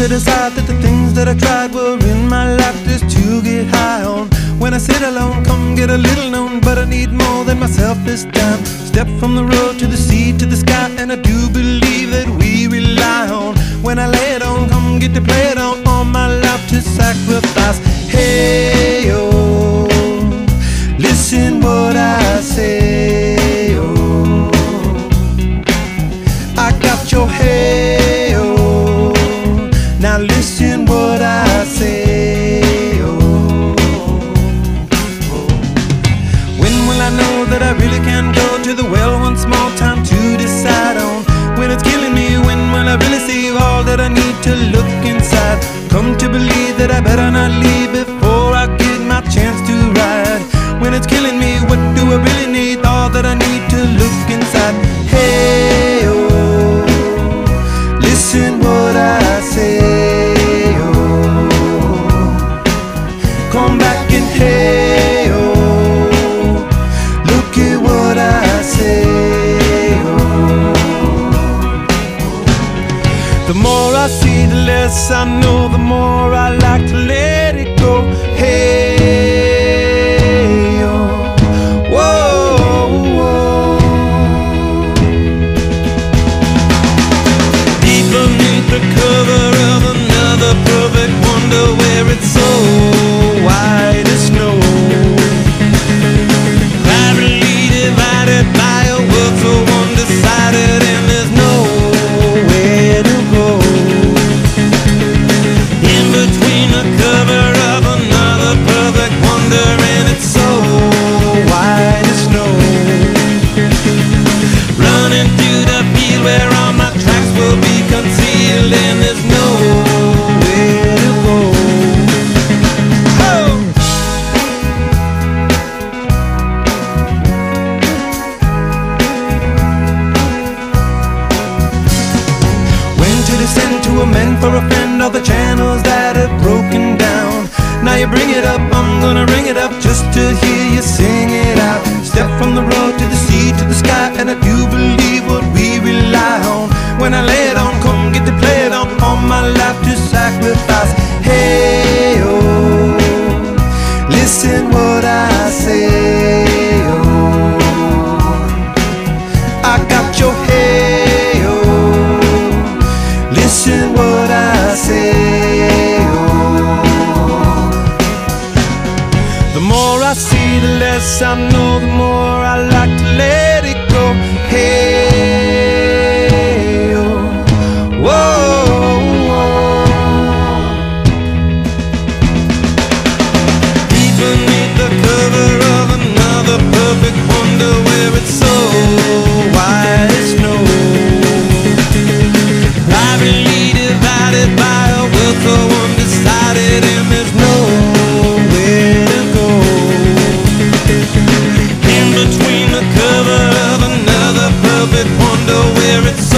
to decide that the things that I tried were in my life just to get high on. When I sit alone, come get a little known, but I need more than myself this time. Step from the road to the sea to the sky, and I do believe that we rely on. When I lay it on, come get to play it on, all my life to sacrifice. Hey, oh, listen what I say, oh, I got your hey, oh, now listen what I say, oh, when will I know that I really can go to the well once more? Time to decide on. When it's killing me, when will I really see all that I need to look inside? Come to believe that I better not leave before I get my chance to ride. When it's killing me, what do I really need? All that I need to look inside. Hey, oh, listen what I say, oh, come back and hey, oh, look at what I say, oh. The more I see, the less I know, the more I like to let it go. Hey, oh, whoa, whoa. Deep beneath the cover of another perfect wonder, where it's so white as snow, privately divided by a world so undecided, and there's nowhere to go. In between the cover of another perfect wonder, and it's so white as snow, running through the field where all my tracks will be concealed, and there's nowhere to go. Oh! When to descend to amend for a friend, all the channels that have broken down. Now you bring it up, I'm gonna ring it up just to hear you sing it out. Step from the road to the sea to the sky, and I do believe what we rely on. When I lay it on, come get to play it on, all my life to sacrifice. Hey, oh, listen what I say, oh, I got your hey, oh, listen what I say, oh. The more I see, the less I know, the more I like to let it go. Hey, oh, whoa, whoa. Deep beneath the cover of another perfect wonder, where it's so white as snow, privately divided by a world so undecided, and there's nowhere to go. In between the cover of another perfect wonder, where it's